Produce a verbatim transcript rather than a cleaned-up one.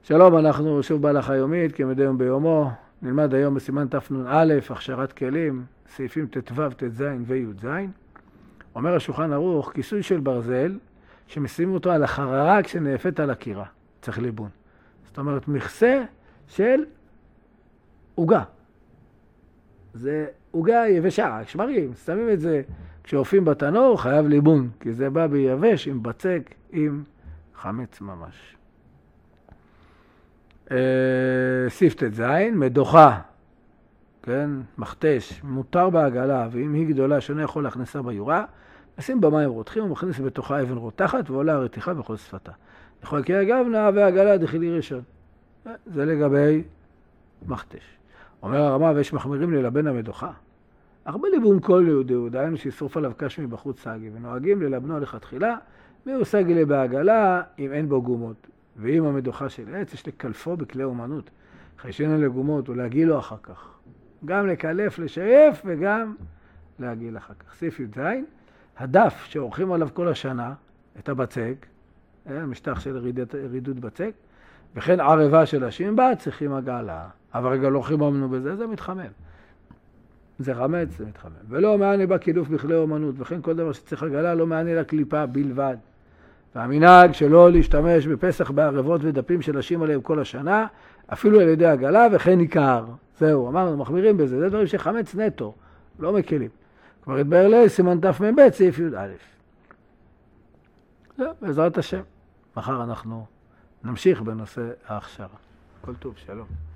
שלום, אנחנו שוב בהלכה יומית, כמדי יום ביומו. נלמד היום בסימן תנ"א, הכשרת כלים, סעיפים ט"ו, ט"ז וי"ז. אומר השולחן ערוך, כיסוי של ברזל, שמשימים אותו על החררה כשנאפת על הקירה. צריך ליבון. זאת אומרת, מכסה של עוגה. זה עוגה יבשה, שמרים. שמים את זה כשאופים בתנור, חייב ליבון, כי זה בא ביבש עם בצק, עם חמץ ממש. סעיף ט"ז, מדוחה, כן, מכתש, מותר בעגלה, ואם היא גדולה שאינו יכול להכניסה ביורה, נשים במים רותחים ומכניס בתוכה אבן רותחת ועולה הרתיחה בכל שפתה. יכול כי הגבנה והעגלה דחילי ראשון. זה לגבי מכתש. אומר הרמה, ויש מחמירים ללבן המדוחה. הרבה ליבון כל יהודי, דהיינו שישרוף עליו קש מבחוץ סגי, ונוהגים ללבנו לכתחילה, מיהו סגי לי בעגלה אם אין בו גומות. ואם המדוחה של עץ, יש לקלפו בכלי אומנות, חיישנה לגומות ולהגילו אחר כך. גם לקלף, לשייף וגם להגיל אחר כך. סעיף י"ז, הדף שעורכים עליו כל השנה, את הבצק, משטח של רידוד בצק, וכן ערבה של השמבה, צריכים עגלה. אבל רגע לא חיממנו בזה, זה מתחמם. זה חמץ, זה מתחמם. ולא מעני בה קילוף בכלי אומנות, וכן כל דבר שצריך עגלה לא מעני לקליפה בלבד. והמנהג שלא להשתמש בפסח בערבות ודפים שלשים עליהם כל השנה, אפילו על ידי עגלה וכן עיקר. זהו, אמרנו, מחמירים בזה, זה דברים שחמץ נטו, לא מקלים. כבר התבהר לי, סימן תמ"ב, סעיף י"א. זהו, בעזרת השם. מחר אנחנו נמשיך בנושא ההכשרה. כל טוב, שלום.